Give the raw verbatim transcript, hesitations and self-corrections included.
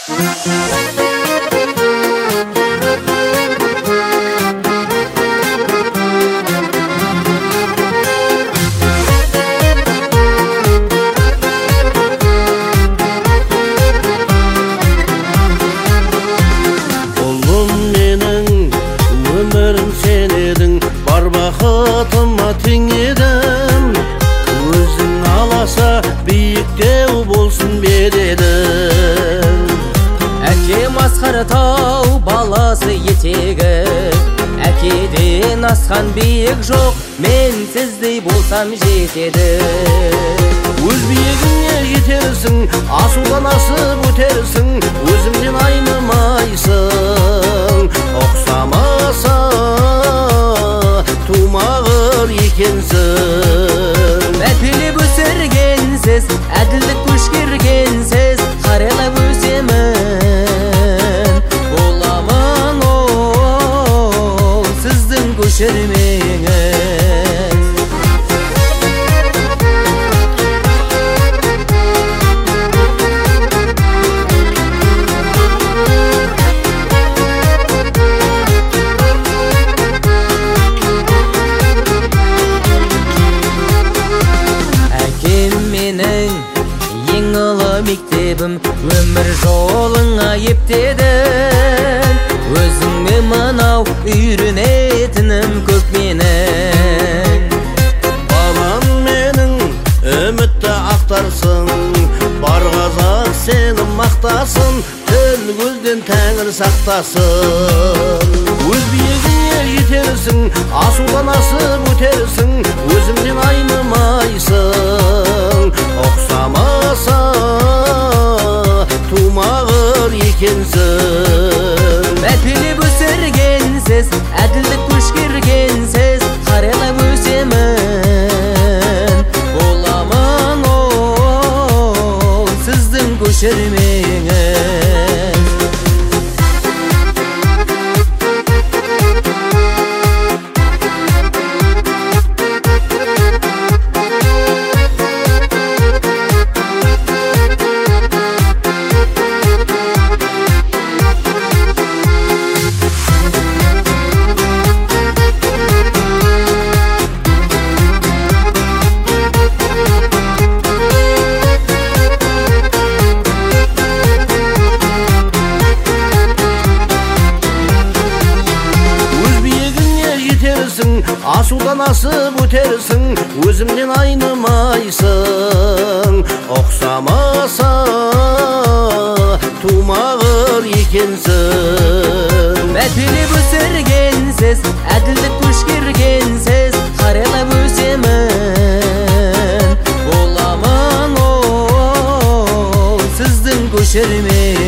Бақытыма тең едім, өзің аласа биіктеу болсын бередім. Әкем асқар тау баласы етегі, әкеден асқан биік жоқ, мен сіздей болсам жетеді. Өз биігіңе жетерсің, асудан асып өтерсің, өзіңден айнымайсың. Ұқсамаса тумағыр екенсің. Мәпелеп өсіргенсіз, әділдік көшкергенсіз, қарайлап өсемін. Боламын ол сіздің көшірмеңіз. Мектебім өмір жолыңа ептедің, өзіңе мынау үйренетінім көп менің. Балам менің үмітті ақтарсың, бар қазақ сені мақтасын, тіл көзден тәңір сақтасын. Өз биігіңе жетерсің, асудан асып өтерсің, өзіңден айнымайсың. Ұқсамаса тумағыр екенсің. Мәпелеп өсіргенсіз, әділдік көшкергенсіз, қарайлап өсемін. Боламын ол сіздің көшірмеңіз. Асудан асып өтерсің, өзіңден айнымайсың. Ұқсамаса тумағыр екенсің. Мәпелеп өсіргенсіз, әділдік көшкергенсіз, қарайлап өсемін. Боламын ол сіздің көшірмеңіз.